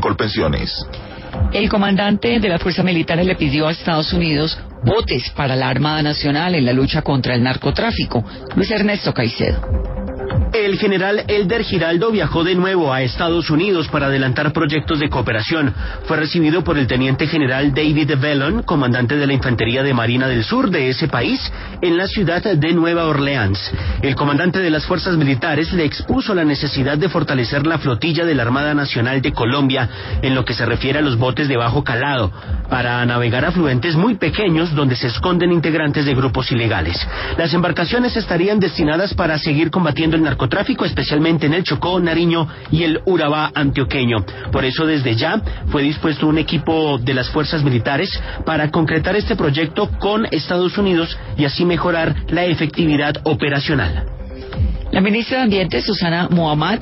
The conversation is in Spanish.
Colpensiones. El comandante de las fuerzas militares le pidió a Estados Unidos botes para la Armada Nacional en la lucha contra el narcotráfico. Luis Ernesto Caicedo. El general Elder Giraldo viajó de nuevo a Estados Unidos para adelantar proyectos de cooperación. Fue recibido por el teniente general David Bellon, comandante de la Infantería de Marina del Sur de ese país, en la ciudad de Nueva Orleans. El comandante de las fuerzas militares le expuso la necesidad de fortalecer la flotilla de la Armada Nacional de Colombia en lo que se refiere a los botes de bajo calado, para navegar afluentes muy pequeños donde se esconden integrantes de grupos ilegales. Las embarcaciones estarían destinadas para seguir combatiendo el narcotráfico, especialmente en el Chocó, Nariño y el Urabá antioqueño. Por eso, desde ya, fue dispuesto un equipo de las fuerzas militares para concretar este proyecto con Estados Unidos y así mejorar la efectividad operacional. La ministra de Ambiente, Susana Muhammad,